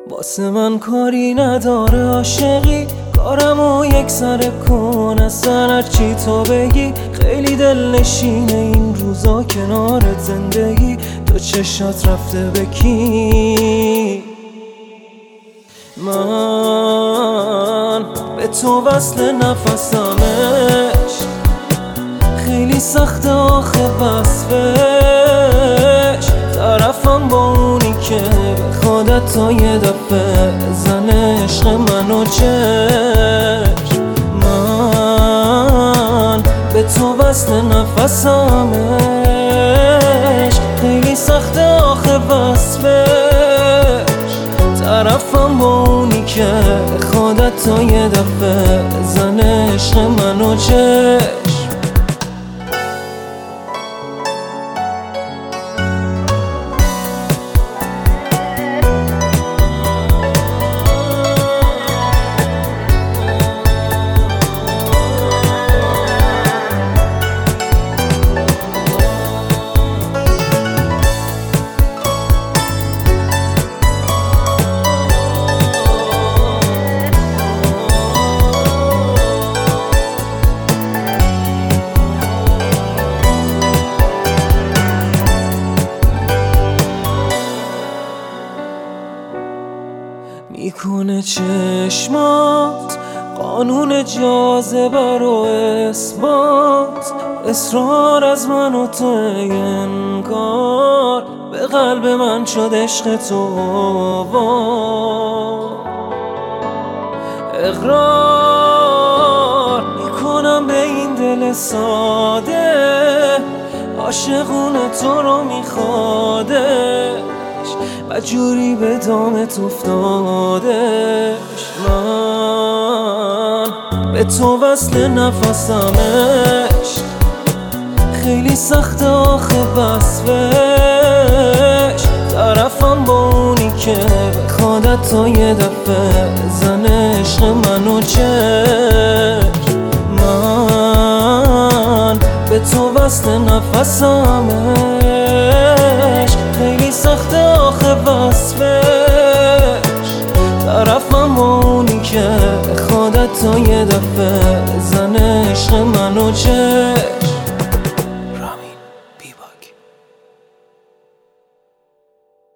واسه من کاری نداره عاشقی، کارمو یک سر کن اصلا هرچی تو بگی. خیلی دلنشینه این روزا کنارت زندگی، تو چشات رفته به کی؟ من به تو وصل نفسمش، خیلی سخته آخه وصفش. طرفم با اونی که به خودت تا یه دفعه زنه عشق منو چشم. من به تو وصل نفسمش، خیلی سخته آخه وصفش. طرفم با اونی که به خودت تا یه دفعه زنه عشق منو چشم. میکنه چشمات قانون جاذبه رو اثبات، اصرار از من و تو انگار به قلب من شد عشق تو. اقرار میکنم به این دل ساده، عاشقونه تو رو میخوادش و جوری به دامت افتادش. من به تو وصل نفسمش، خیلی سخته آخه وصفش. طرفم با اونی که به خودت تا یه دفعه زنه عشق منو چشم. من به تو وصل نفسمش، خیلی سخته آخه وصفش. طرفم با اونی که به خودت تا یه دفعه زنه عشق منو چشم.